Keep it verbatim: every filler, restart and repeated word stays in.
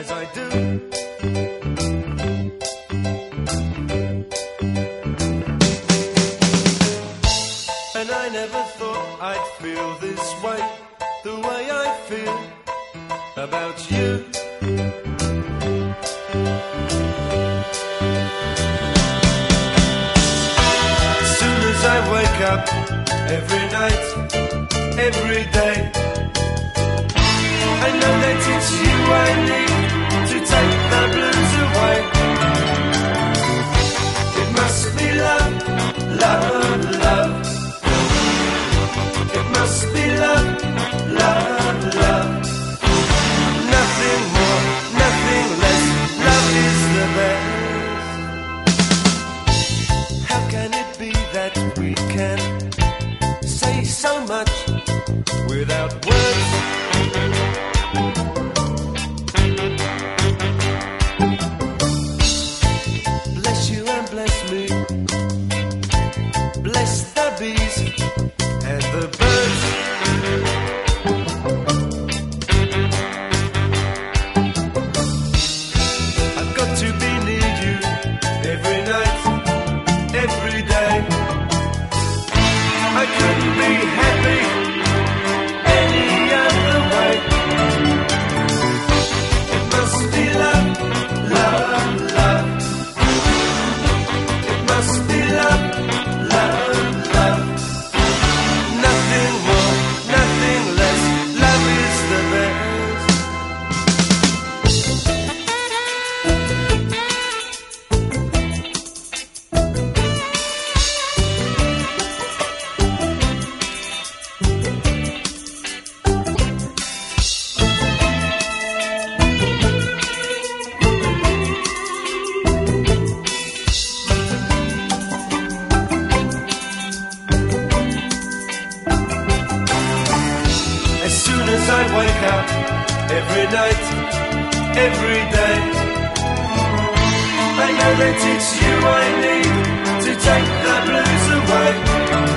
as I do. And I never thought I'd feel this way, the way I feel about you. As soon as I wake up, every night, every day, I know that it's you I need to take the blues away. It must be love, love, love. It must be love, love, love. Nothing more, nothing less. Love is the best. How can it be that we can say so much without words? Bless you and bless me. Bless the bees and the birds. I've got to be near you every night, every day. I couldn't be happy any other way. It must be love, love, love. It must be love, love, love. Nothing more, nothing less. Love is the best. As soon as I wake up, every night, every day, I know that it's you I need to take the blues away.